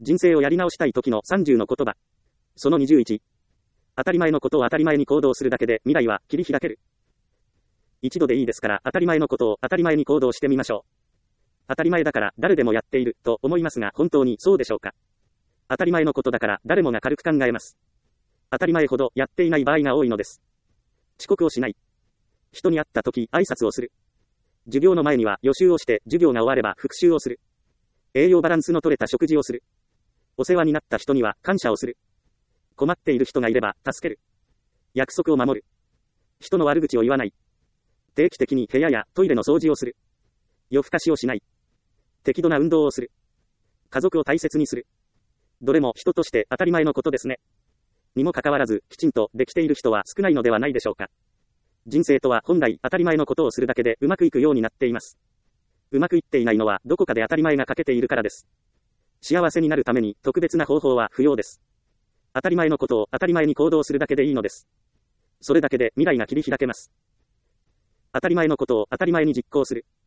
人生をやり直したい時の30の言葉。その21。当たり前のことを当たり前に行動するだけで未来は切り開ける。一度でいいですから当たり前のことを当たり前に行動してみましょう。当たり前だから誰でもやっていると思いますが本当にそうでしょうか。当たり前のことだから誰もが軽く考えます。当たり前ほどやっていない場合が多いのです。遅刻をしない。人に会った時挨拶をする。授業の前には予習をして授業が終われば復習をする。栄養バランスの取れた食事をする。お世話になった人には感謝をする。困っている人がいれば助ける。約束を守る。人の悪口を言わない。定期的に部屋やトイレの掃除をする。夜更かしをしない。適度な運動をする。家族を大切にする。どれも人として当たり前のことですね。にもかかわらずきちんとできている人は少ないのではないでしょうか。人生とは本来当たり前のことをするだけでうまくいくようになっています。うまくいっていないのはどこかで当たり前が欠けているからです。幸せになるために特別な方法は不要です。当たり前のことを当たり前に行動するだけでいいのです。それだけで未来が切り開けます。当たり前のことを当たり前に実行する。